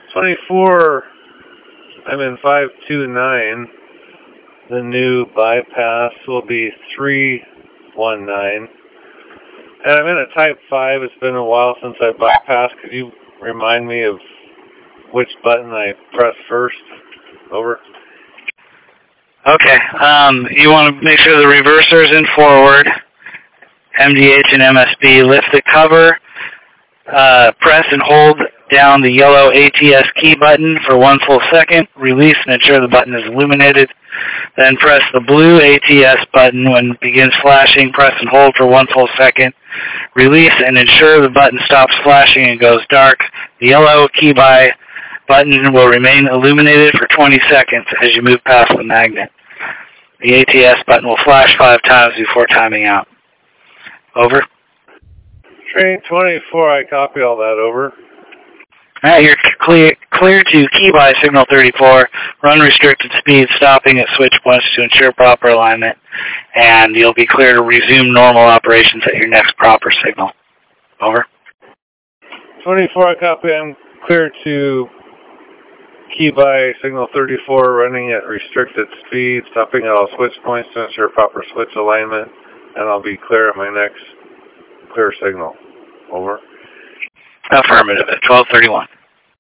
24, I'm in 529. The new bypass will be 319. And I'm in a Type 5. It's been a while since I bypassed. Could you remind me of which button I pressed first? Over. Okay. You want to make sure the reverser is in forward. MDH and MSB. Lift the cover. Press and hold down the yellow ATS key button for 1 full second. Release and ensure the button is illuminated. Then press the blue ATS button when it begins flashing. Press and hold for 1 full second. Release and ensure the button stops flashing and goes dark. The yellow key buy button will remain illuminated for 20 seconds as you move past the magnet. The ATS button will flash 5 times before timing out. Over. Train 24, I copy all that. Over. All right, you're clear to key by signal 34. Run restricted speed, stopping at switch points to ensure proper alignment, and you'll be clear to resume normal operations at your next proper signal. Over. 24, I copy. I'm clear to key by signal 34, running at restricted speed, stopping at all switch points to ensure proper switch alignment, and I'll be clear at my next clear signal. Over. Affirmative at 12:31.